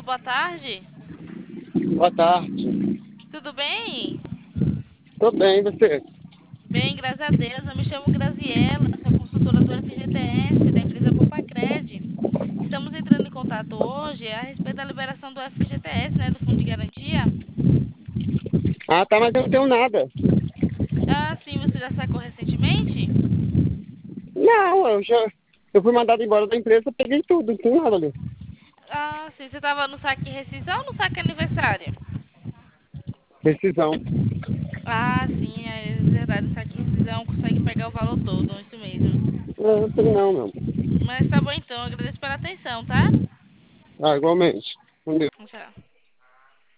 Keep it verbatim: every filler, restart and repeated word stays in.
boa tarde. Boa tarde. Tudo bem? Tô bem, e você? Bem, graças a Deus. Eu me chamo Graziela, sou consultora do F G T S, da empresa Popacred. Estamos entrando em contato hoje a respeito da liberação do F G T S, né, do Fundo de Garantia. Ah, tá, mas eu não tenho nada. Ah, sim, você já sacou recentemente? Não, eu já. Eu fui mandado embora da empresa, peguei tudo, não tem nada ali. Ah, sim, você estava no saque rescisão ou no saque aniversário? Decisão. Ah, sim, é verdade, o saque rescisão consegue pegar o valor todo, isso mesmo. Não, não tem não, não. Mas tá bom então, agradeço pela atenção, tá? Ah, igualmente. Com Deus. Tchau.